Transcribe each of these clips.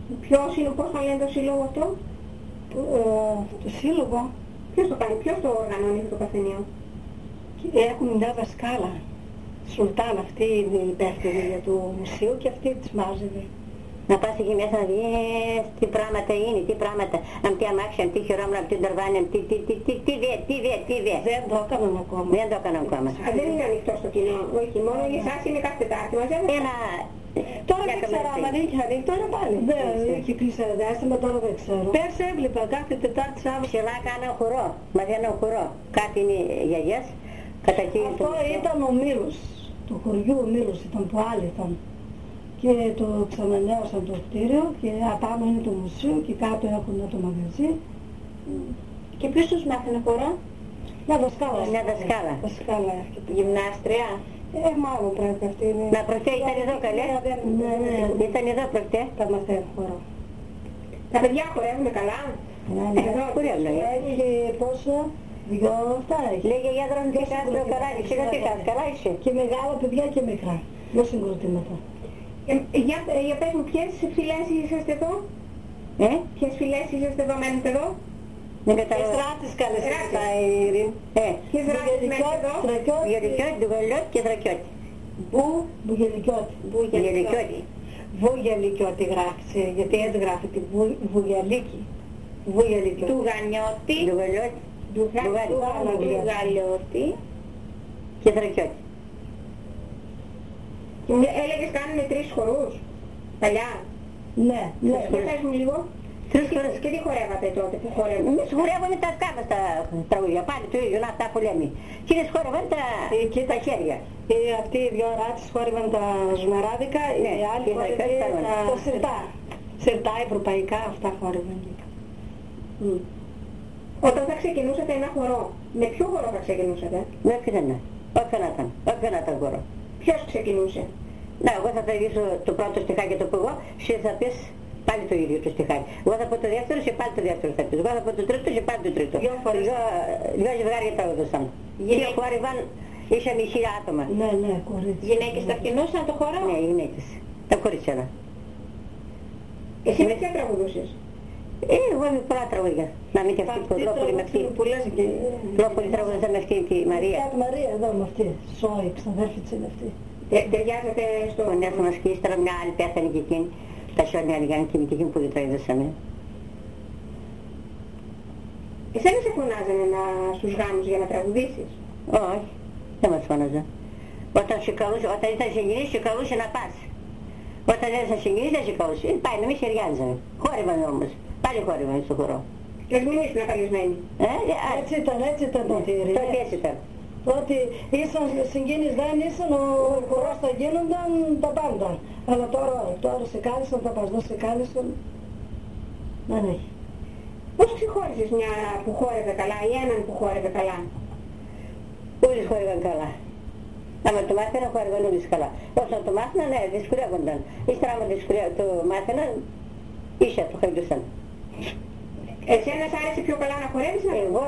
Πώς θα λένε το σύλλογο αυτό? Το σύλλογο. Ποιος το κάνει, ποιος το οργανώνει το καφενείο? Έχουμε μια δασκάλα. Σουλτάν, αυτή είναι η υπεύθυνη για το μουσείο και αυτή τις μάζευε. Να πας εκεί μέσα να δεις τι πράγματα είναι, τι πράγματα, αν τι αμάξια, αν τι χειρόμουν, αν τι ντορβάνι, αν τι δε. Δεν το έκαναν ακόμα. Δεν το έκαναν ακόμα. Δεν είναι ανοιχτό στο κοινό, όχι, μόνο για εσάς είναι κάθε Τετάρτη, μαζεύετε. Τώρα δεν ξέρω αν είχε ανοιχτό, τώρα πάλι. Δεν είχε κλείσει ένα διάστημα, τώρα δεν ξέρω. Πέρσι έβλεπα κάθε Τετάρτη Σάββατο. Ψηλά κάναν χορό, μαζέναν χορό. Κάτι είναι γιαγιές, κατά εκεί. Αυτό ήταν ο Μήλος, του χωριού ο Μήλος ήταν που άλλοι ήταν. Και το ξανανέωσαν το κτίριο και απάνω είναι το μουσείο και κάτω έχουν το μαγαζί. Και ποιος τους μάθαινε χορό? Μια δασκάλα. Μια δασκάλα. Δασκάλα έρχεται. Γυμνάστρια. Μάλλον πρέπει αυτή είναι. Να προχτέ ήταν εδώ καλέ. Ναι. Ήταν εδώ προχτέ. Τα μαθαίνουν χορό. Τα παιδιά χορεύουν καλά. Ναι. Εδώ χορεύουν. Έχει πόσο? 2 έχει. Λέγε για δρόμο και κάτω το καράλι. Ξέρω τι κάνεις, καλά είσαι. Και μεγάλα παιδιά και μικρά. Δυο συγκροτήματα. Για πες μου, ποιες φυλές είσαστε εδώ? Ποιες φυλές είσαστε εδώ, μένετε εδώ? Δεν κατάλαβα. Στράτης καλές Στράτης. η Ειρήνη. Ποιες ράτες μένετε εδώ? Γερικιώτη, Ντουγαλιώτη και Δρακιώτη. Μπουγελικιώτη. Γερικιώτη. Βουγελικιώτη γράφησε, γιατί έτσι γράφεται Βουγελίκη. Βουγελικιώτη. Ντουγανιώτη. Ντουγαλιώτη Ντουγαλιώτη. και Δρακιώτη. Έλεγες κάνουν 3 χορούς, παλιά. Ναι. Για πες μου λίγο. 3 χορούς. Και τι χορεύατε τότε, που χορεύατε? Εμείς χορεύαμε τα σκάφα στα τραγούδια, πάλι το ίδιο, να αυτά που λέμε. Και εμείς χορεύαμε τα χέρια. Αυτοί οι 2 ράτες χόρευαν τα ζουμεράδικα, Ναι, οι άλλοι και χόρευαν τα τα σιρτά. Σιρτά ευρωπαϊκά, αυτά χόρευαν. Όταν θα ξεκινούσατε ένα χορό, με ποιο χορό θα ξεκινούσατε? Με ποιον όποιο να ήταν χορό. Ποιος ξεκινούσε? Να, εγώ θα τραγήσω το πρώτο στιχάκι το πω εγώ, εσύ θα πεις πάλι το ίδιο το στιχάκι. Εγώ θα πω το δεύτερο και πάλι το δεύτερο θα πεις. Εγώ θα πω το τρίτο και πάλι το τρίτο. Δυο ζευγάρια τραγουδούσαν. Και χόρευαν, είχαμε 1000 άτομα. Ναι, κορίτσι. Γυναίκες τα ξεκινούσαν το χορό? Ναι, οι γυναίκες. Τα κορίτσια. Εσύ με ποια τραγουδούσες? Εγώ είμαι πολλά τραγούδια. Να μην και αυτή που Λόπολη με αυτή. Που λες και... Λόπολη τραγουδούσα με αυτή τη Μαρία. Τη Μαρία εδώ με αυτή. Σόη, ξαδέρφη της είναι αυτή. Ταιριάζεται στο... Ο νέος μας και ύστερα μια άλλη πέθανε και εκείνη. Τα σιόνια λιγάνε και με εκείνη που δεν τραγουδούσαμε. Εσένα σε φωνάζανε στους γάμους για να τραγουδήσεις? Όχι, δεν μας φώναζα. Όταν ήταν συγγενής, σε καλούσε να πας. Όταν δεν ήταν συγγενής, δεν σε καλούσε. Πάει να μην χαιριάζανε. Χόρευαν όμως. Πάλι χόρευαν στο χορό. Και μην ήσουν απαλλισμένοι. Έτσι ήταν τότε. Τότε έτσι ήταν. Ότι ήσαν συγγενείς, δεν ήσαν, ο χορός θα γίνονταν τα πάντα. Αλλά τώρα σε κάλεσαν, θα πας δω σε κάλεσαν. Δεν έχει. Πώς ξεχώρισες μια που χόρευε καλά ή έναν που χόρευε καλά? Όλοι χόρευαν καλά. Άμα το μάθαιναν, χόρευαν όλοι καλά. Όσο το μάθαιναν, ναι, δυσκολεύονταν. Ύστερα άμα το μάθαιναν, ίσια το χαϊδούσαν. Εσένα σ' άρεσε πιο καλά να χορεύεις? Εγώ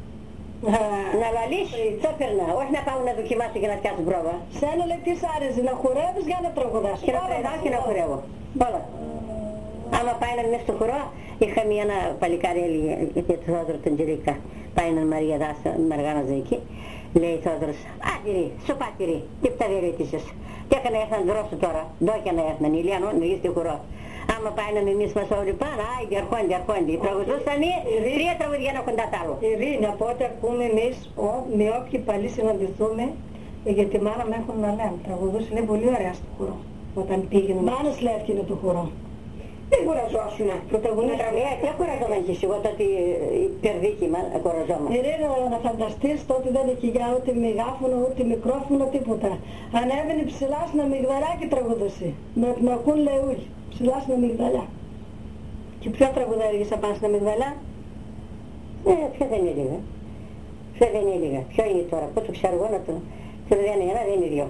να λαλείς, το έπαιρνα. Όχι να πάω να δοκιμάσω και να πιάσω πρόβα. Σένα λέει τι σ' άρεσε, να χορεύεις για να τραγουδάς? Και να τραγουδάω και να χορεύω. Όλα. Άμα πάει να μέσα στο χορό, είχαμε ένα παλικάρι, έλεγε, γιατί το Θόδωρο τον Τζελίκα. Πάει έναν Μαρία Δάσα, Μαργάναζα εκεί. Λέει Θόδωρος, άτυρη, σοπάτυρη, τι πταβερέτησες. Τι έκανα έρθαν δρόσο τώρα, δόκια να έρθαν, ηλιανό, να είστε χορό. Άμα πάει να εμείς μας όλοι πάνω, άιντε αρχόντι. Τραγουδούσανε 3 τραγουδιά να κοντά τ' άλλο. Ειρήνη, από ό,τι ακούμε εμείς, με όποιοι παλί συναντηθούμε, γιατί η μάνα με έχουν να λένε, τραγουδούσε, είναι πολύ ωραία στο χορό. Όταν πήγαινε. Μάνας λεύκαινε το χορό. Δεν κουραζόσουν. Πρωταγωνίστρια, τι κουραζόμαστε και εγώ τότε υπερδίκη κουραζόμαστε. Ειρήνη, να φανταστείς, τότε δεν είχε για ούτε μεγάφωνο, ούτε μικρόφωνο, τίποτα. Ανέβαινε ψηλά στην αμυγδαλιά και τραγουδούσε. Να ακούν λεούλοι, ψηλά στην αμυγδαλιά. Και ποιο τραγουδάριες θα πάνε στην αμυγδαλιά? Ποιο δεν είναι λίγα. Ποιο είναι τώρα, πού το ξέρω εγώ να το λένε ένα, δεν είναι 2.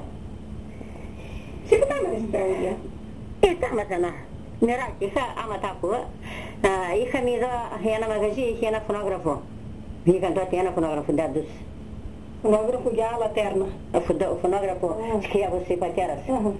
Σε πού κάματε στην τραγουδία? Κάματα να. Νεράκι, άμα τα άκουγα, είχαμε εδώ ένα μαγαζί, είχε ένα φωνόγραφο. Βγήκαν τότε ένα φωνόγραφο ντάντους. Φωνόγραφο για άλλα τέρνα. Φωνόγραφο σκιάβωσε η πατέρας.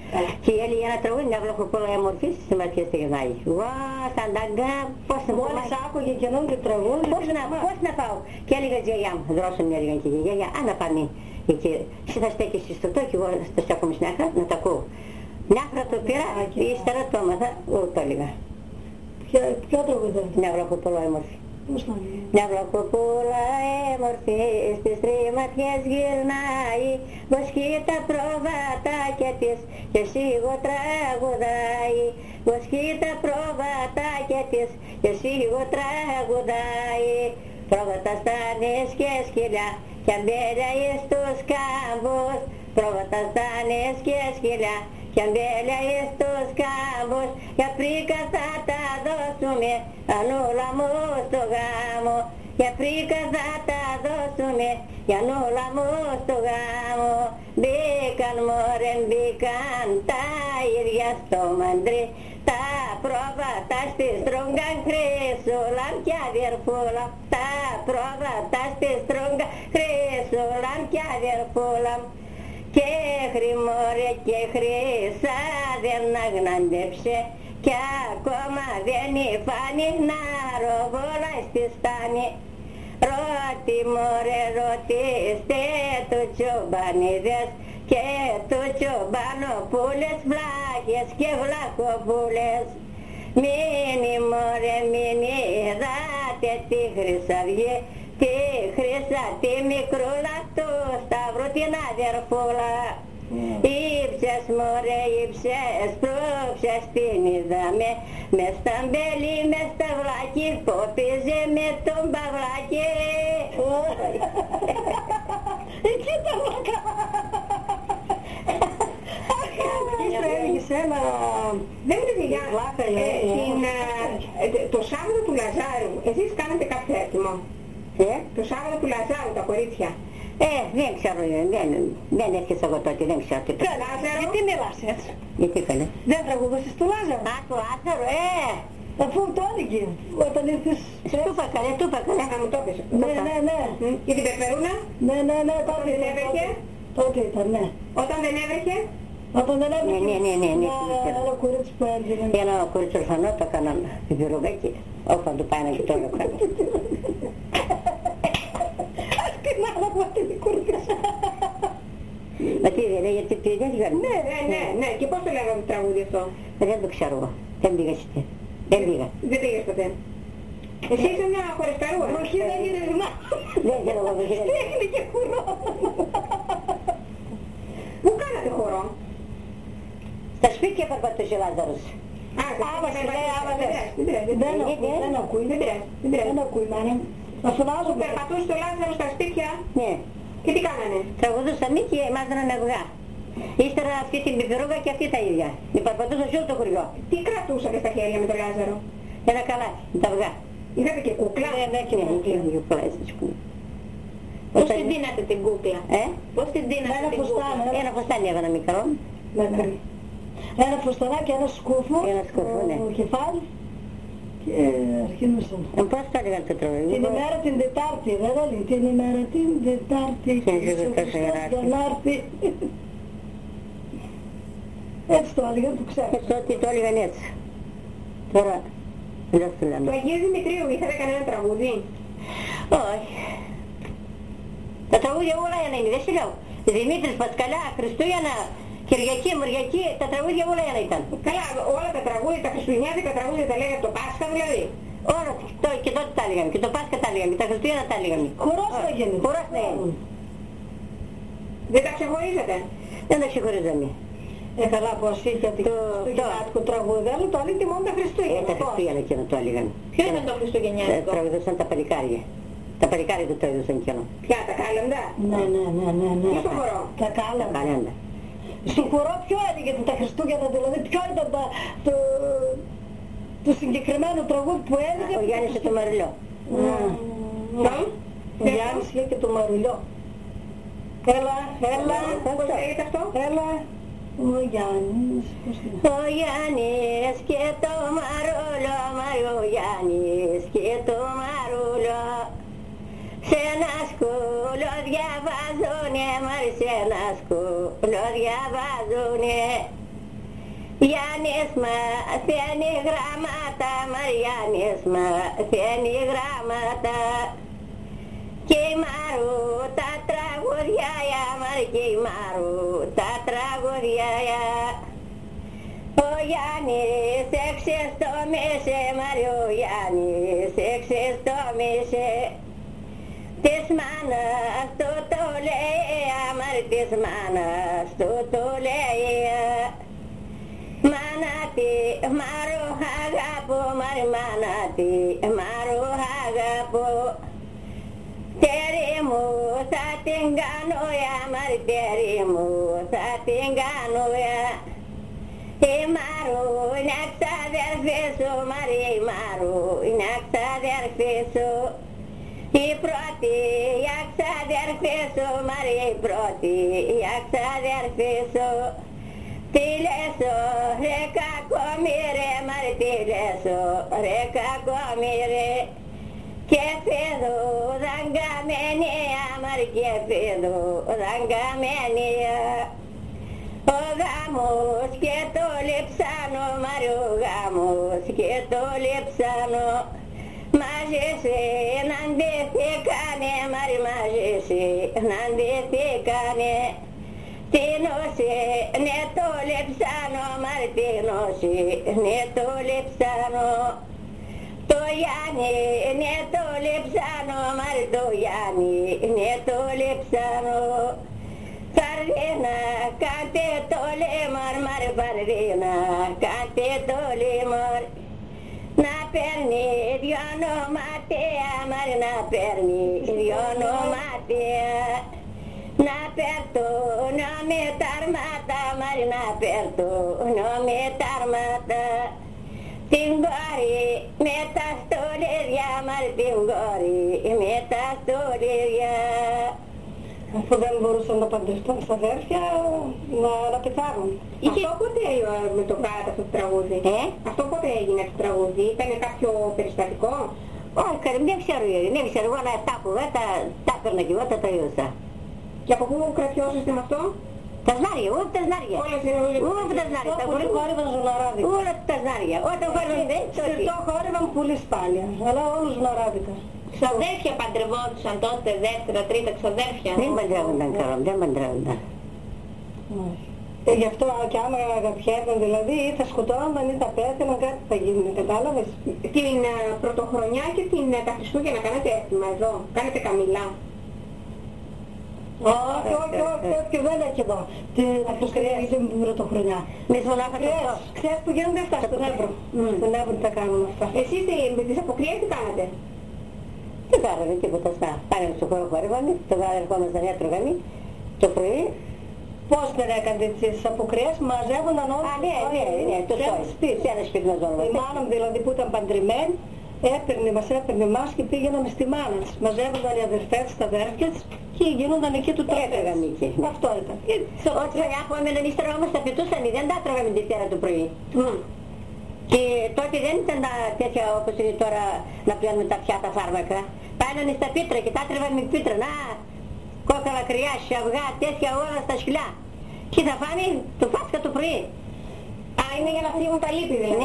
Και η Έλλη ένα τραγούδι, μια βλαχοπόλα μορφή στη συμμαχία στη Γεννάγη. Ω, σαν ταγκά, πώς να Μόλις άκουγε καινόν το τραγούδι. Πώς να πάω. Και έλεγα τη γιαγιά μου, δρόσο μια έλεγαν και η γιαγιά, να πάμε εκεί. Εσύ θα στέκεις στο τόκι, εγώ θα στέκομαι στην άκρα, να τα ακούω. Μια φορά το πήρα, ύστερα το έμαθα, το έλεγα. Ποιο τραγούδι? Μια βλαχοπόλα μορφή. Πώς να είναι? Μια βλαχοπούλα έμορφη στις τρυματιές γυρνάει, βοσκεί τα προβατάκια της και σίγο τραγουδάει. Βοσκεί τα προβατάκια της και σίγο τραγουδάει. Πρόβατα στα νέσκια σκυλιά και αμπέλια εις τους κάμπους. Πρόβατα στα νέσκια σκυλιά και αμπέλια εις τους κάμπους. Για πρίκα θα τα δώσουμε ανούλα μου στο γάμο. Για πρίκα θα τα δώσουμε για ανούλα μου στο γάμο. Μπήκαν μωρέν μπήκαν τα ίδια στο μαντρί. Τα πρόβατα στη στρόγγαν χρυσούλαν κι αδερφούλα. Τα πρόβατα στη στρόγγαν χρυσούλαν κι αδερφούλα. Και χρυμόρε και χρυσά δεν αγνάντεψε κι ακόμα δεν υφάνει να ροβόλα στη στάνη. Ρώτη μωρέ ρωτήστε του τσομπανίδες και του τσομπανοπούλες, βλάχες και βλαχοπούλες. Μείνει μωρέ μην είδατε τη χρυσαυγή, τη χρυσά τη μικρούλα του Σταύρου την αδερφούλα. Ήψες μωρέ ήψες, πρόξες την είδαμε μες στα μπέλη, μες στα βλάκι που πήζε με τον Παυλάκι. Εκεί τα βλάκα. Ύστερα έλεγες ένα... Δεν είναι δουλειά. Το Σάββατο του Λαζάρου, εσείς κάνετε κάποιο έτοιμο? Το Σάββατο του Λαζάρου, τα κορίτσια. Δεν ξέρω, δεν έρχεσαι εγώ τότε, δεν ξέρω τι. Λάζαρο. Γιατί μιλάς έτσι? Γιατί καλέ. Δεν τραγουδούσες του Λάζαρο? Το Λάζαρο, Αφού το έλεγε όταν ήρθες. του είπα καλέ, του είπα καλέ. Να μου το πεις. Ναι. Για την Περπερούνα. Ναι, τότε Δεν έβρεχε. Τότε ήταν, ναι. Όταν δεν έβρεχε. Όταν δεν έβρεχε. Ναι. Ένα κορίτσι που έβγαινε. Ένα κορίτσι ορφανό το έκαναν πυροβέκι, όφαν του πάει να και το έκανε. Την άλλα που αυτή την κορδίσα. Μα τι δεν λέει, γιατί δεν βγάλει. Ναι. Και πώς το λέγαμε το τραγούδι αυτό? Δεν το ξέρω εγώ. Δεν πήγα στη. Δεν πήγα. Δεν πήγες ποτέ. Εσύ είσαι μια χωρισταρούα. Όχι, δεν έγινε ρημά. Δεν ξέρω εγώ. Έγινε και χουρό. Πού κάνατε χορό? Στα σπίτια περπατούσε ο Λάζαρος. Δεν ακούει. Δεν ακούει, μάνα. Θα φωνάζω. Περπατούσε το Λάζαρο στα σπίτια. Ναι. Και τι κάνανε? Τραγουδούσαν και μάζαναν αυγά. Ύστερα αυτή την πιπερούγα και αυτή τα ίδια. Με περπατούσαν σε όλο το χωριό. Τι κρατούσατε στα χέρια με το Λάζαρο? Ένα καλάθι, τα αυγά. Είχατε και κούκλα? Ναι, και κούκλα, έτσι ας πούμε. Πώς την δίνατε την κούκλα? Πώς την δίνατε την κούκλα? Ένα φουστάνι έβανα μικρό. Ένα φουστανάκι, ένα σκούφο. Ένα σκούφο, ναι. Κεφάλι. Και αρχινούσαν. Πώς το έλεγαν το τραγούδι? Την ημέρα την Τετάρτη, δεν λέει. Την ημέρα την Τετάρτη. Ιησούς Χριστός για να έρθει. Έτσι το έλεγαν, το ξέρω. Ότι το έλεγαν έτσι. Τώρα, δεν το λέμε. Του Αγίου Δημητρίου είχατε κανένα τραγούδι? Όχι. Τα τραγούδια όλα ένα είναι, δεν σου λέω. Δημήτρης, Πασκαλιά, Χριστούγεννα, Κυριακή, Μοριακή, τα τραγούδια όλα ένα ήταν. Καλά, όλα τα τραγούδια, τα χριστουγεννιάτικα τραγούδια τα λέγατε το Πάσχα δηλαδή? Όλα, και τότε τα έλεγαν, και το Πάσχα τα έλεγαν, και τα Χριστούγεννα τα έλεγαν. Χορός θα γίνει. Χορός θα γίνει. Δεν τα ξεχωρίζετε? Δεν τα ξεχωρίζαμε. Καλά πως είχε το χριστουγεννιάτικο τραγούδι, αλλά το άλλη και μόνο τα Χριστούγεννα. Τα Χριστούγεννα εκείνο το έλεγαν. Ποιο ήταν το χριστουγεννιάτικο? Τραγουδούσαν τα παλικάρια. Τα παλικάρια του τραγουδούσαν εκείνο. Ποια, τα κάλαντα? Ναι. Ποιο το χορό? Τα κάλαντα. Στο χορό ποιο έλεγε τα Χριστούγεννα, δηλαδή ποιο ήταν το συγκεκριμένο τραγούδι που έλεγε? Ο Γιάννης και το Μαριλιό. Ο Γιάννης και το Μαριλιό. Έλα, πώς λέγεται αυτό? Έλα. Ο Γιάννης. Ο Γιάννης και το Μαρούλιο, ο Γιάννης και το Μαρούλιο. Σε ένα σκούλο διαβάζουνε, σε ένα σκούλο διαβάζουνε. Μαριάννης μαθαίνει γράμματα, Μαριάννης μαθαίνει γράμματα. Και η Μαρού τα τραγουδιά, και η Μαρού τα τραγουδιά. Ο Γιάννης εξεστόμησε, Μαριό Γιάννης εξεστόμησε. Της μάνας του το λέει, Μαρ, της μάνας του το λέει. Μάνα τη Μαρού αγαπώ, Μαρ, μάνα τη Μαρού αγαπώ. Τέρι μου θα την κάνω, Μαρ, τέρι μου θα την κάνω. Η Μαρού είναι ξαδερφή σου, Μαρ, η Μαρού είναι ξαδερφή σου. Η πρώτη ξαδερφή σου, Μαρ, η πρώτη ξαδερφή σου. Τι λέσω ρε κακομύρε, Μαρ, τι λέσω ρε κακομύρε. Και φίδου δαγκαμένια, Μαρ, και φίδου δαγκαμένια. Ο γάμος και το λειψάνο, Μαρ, ο γάμος και το λειψάνο. Μαζί συναντηθήκανε, Μαρ, μαζί συναντηθήκανε. Τι νόση είναι το λειψάνο, Μαρ, τι νόση είναι το λειψάνο. Το Γιάννη είναι το λειψάνο, Μαρ, το Γιάννη είναι το λειψάνο. Καρδίνα κάντε το λίμωρ, Μαρ, καρδίνα κάντε το λίμωρ. Να παίρνει δυο νομάτια, Μαρ, να παίρνει δυο νομάτια. Να παίρνουν με τα αρμάτα, Μαρ, να παίρνουν με τα αρμάτα. Την κόρη με τα στολίδια, Μαρ, την κόρη με τα στολίδια. Αφού δεν μπορούσαν να παντρευτούν στα αδέρφια, να πεθάνουν. Αυτό πότε με το κάνατε αυτό το τραγούδι? Αυτό πότε έγινε το τραγούδι? Ήταν κάποιο περιστατικό? Όχι, δεν ξέρω, εγώ να τα άκουγα, τα έπαιρνα και εγώ, τα ταιούσα. Και από πού κρατιώσαστε με αυτό? Τα ζάρια, ούτε τα ζάρια. Ούτε τα ζάρια. Πολύ χόρευαν ζωναράδικα. Ούτε τα ζάρια. Όταν χόρευαν δεν Συρτό χόρευαν πολύ σπάλια, αλλά όλους ζωναράδικα. Ξαδέρφια παντρευόντουσαν τότε, δεύτερα, τρίτα ξαδέρφια? Δεν παντρεύονταν καλά, δεν παντρεύονταν. Γι' αυτό και άμα αγαπιέταν δηλαδή ή θα σκοτώνονταν ή θα πέθαιναν, κάτι θα γίνει, κατάλαβες. Την πρωτοχρονιά και τα Χριστούγεννα κάνετε έθιμα εδώ, κάνετε καμιλά? Όχι, όχι, δεν έχει εδώ. Τα Χριστούγεννα την πρωτοχρονιά. Μες μονάχα το φως. Ξέρεις που γίνονται αυτά στον Εύρο. Στον Εύρο τα κάνουν αυτά. Εσείς με τις αποκριές τι κάνατε? Δεν κάναμε τίποτα αυτά. Πάγαμε στο χώρο χορεύαμε, το ερχόμασταν έτρωγαμε το πρωί. Πώς δεν έκαντε τις αποκριές, μαζεύονταν όλοι. Ναι, το σπίτι. Σε ένα σπίτι μας όλο. Η μάνα μου δηλαδή που ήταν παντρεμένη, μας έπαιρνε εμάς και πήγαιναμε στη μάνα της. Μαζεύονταν οι αδερφές της, τα αδέρφια της και γίνονταν εκεί του τρόπου. Έτρωγαμε εκεί. Αυτό ήταν. Ό,τι παλιά που έμεναν ύστερα όμως τα πετούσαν, δεν τα τρώγαμε τη Δευτέρα το πρωί. Και τότε δεν ήταν τέτοια όπως είναι τώρα να πιάνουμε τα πιάτα φάρμακα. Πάνε στα πίτρα και τα τρεβαμε με πίτρα. Να, κόκαλα, κρυά, αυγά, τέτοια όλα στα σκυλιά. Και θα φάνε το φάσκα το πρωί. Είναι για να φύγουν τα λίπη δηλαδή.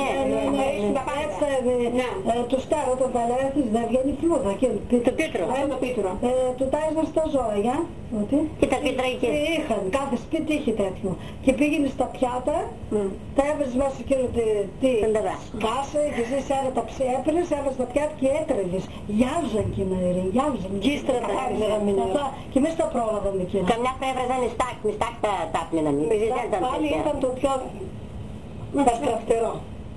Του στάρω όταν τα λέθεις δεν βγαίνει φλούδα. Το πίτρο. Το πίτρο. Του τάιζαν στα ζώα, για. Και τα πίτρα εκεί. Είχαν, κάθε σπίτι είχε τέτοιο. Και πήγαινε στα πιάτα, τα έβαζες μέσα εκείνο τι σκάσε και εσείς άρα τα έπαιρνες, έβαζες τα πιάτα και έτρεγες. Γιάβζαν και μερί, γιάβζαν. Γύστρα τα έβαζαν. Και εμείς τα πρόλαβαμε εκείνα. Καμιά φορά έβραζαν στάκ, με στάκ τα άπλαιναν. Πάλι ήταν το πιο παστραφτερό.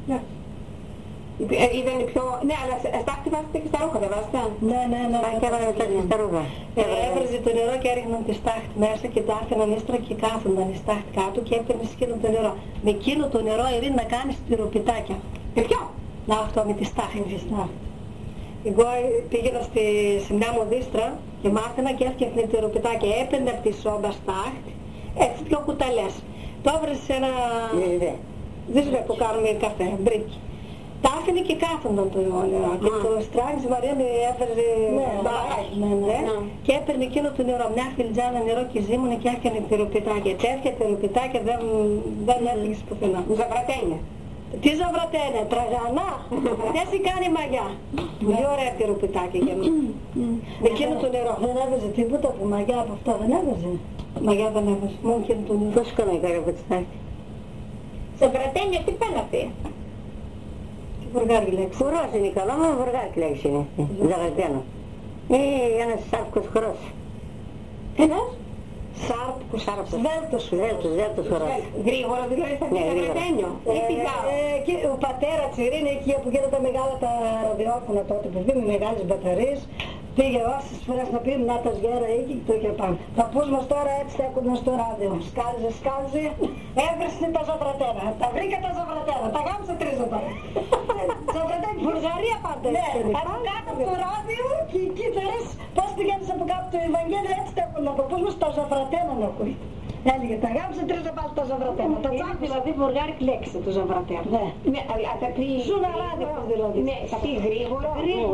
Ήταν πιο... Ναι, αλλά στάχτη βάζετε και στα ρούχα, δεν βάζετε? Ναι. Και έβαλαν στα ρούχα. Έβραζε το νερό και έριχναν τη στάχτη μέσα και τα άφηναν ύστερα και κάθονταν η στάχτη κάτω και έπαιρνες εκείνο το νερό. Με εκείνο το νερό Ειρήνη να κάνεις τυροπιτάκια. Και ποιο? Να αυτό με τη στάχτη. Εγώ πήγαινα σε μια μοδίστρα και μάθαινα και έφτιαχνε τυροπιτάκια. Έπαιρνε από τη σόμπα στάχτη, έτσι πιο κουταλές. Το έβραζε σε ένα... Δίσβε που κάνουμε καφέ, μπρίκι. Τα άφηνε και κάθονταν το νερό και το στράγγιζε Μαρία με έβραζε μπαράκι και έπαιρνε εκείνο το νερό, μια φιλτζάνα νερό και ζύμωνε και έφτιανε τυροπιτάκια. Τέτοια τυροπιτάκια δεν έφυγες πουθενά. Ζαβρατένια. Τι ζαβρατένε, τραγανά, έτσι κάνει μαγιά. Πολύ ωραία τυροπιτάκι για μένα. Εκείνο το νερό. Δεν έβαζε τίποτα από μαγιά από αυτά, δεν έβαζε. Μαγιά δεν έβαζε, μόνο εκείνο το νερό. Πώς κάνει καλό πετσάκι. Ζαβρατένιο, τι πένατε. Τι βουργάρι λέξη. Χορός είναι καλό, μα βουργάρι λέξη είναι αυτή. Ζαβρατένο. Ένας σάρκος χορός. Ένας. Σάρπκος, Σβέλτος χορός. Γρήγορα δηλαδή θα πει ζαβρατένιο. Ή πηγάω. Ο πατέρα της είναι εκεί που γίνονται τα μεγάλα τα ραδιόφωνα τότε που βγήκε με μεγάλες μπαταρίες. Πήγε όσες φορές να πει να τα σγέρα εκεί και το είχε πάνω. Θα πούς μας τώρα έτσι στέκονται στο ράδιο. Σκάλιζε. Έβρισε τα ζαβρατένα. Τα βρήκα τα ζαβρατένα. Τα γάμισε τρίζοντα. Ζαβρατένα Βουλγαρία πάντα. Ναι, από κάτω από το ράδιο και εκεί θερές πώς πηγαίνεις από κάτω το Ευαγγέλιο έτσι στέκονται. Θα πούς μας τα ζαβρατένα να ακούει. Έλεγε τα γάμισε τρίζοντα πάλι τα ζαβρατένα. Τα τσάκουσα. Δηλαδή βουργάρικ λέξη το ζαβρατένιο. Ναι. Ναι, αλλά τα πει... Ζούνα ράδιο δηλαδή. Ναι, θα πει γρήγορα.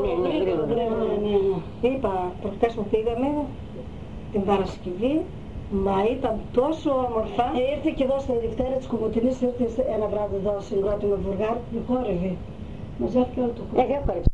Είπα, προχτές που πήγαμε την Παρασκευή, μα ήταν τόσο όμορφα. Ήρθε και εδώ στην Δευτέρα της Κομωτινής, ήρθε ένα βράδυ εδώ συγκρότημα Βουργάρου, με χόρευε. Μαζεύτηκε όλο το χώρο.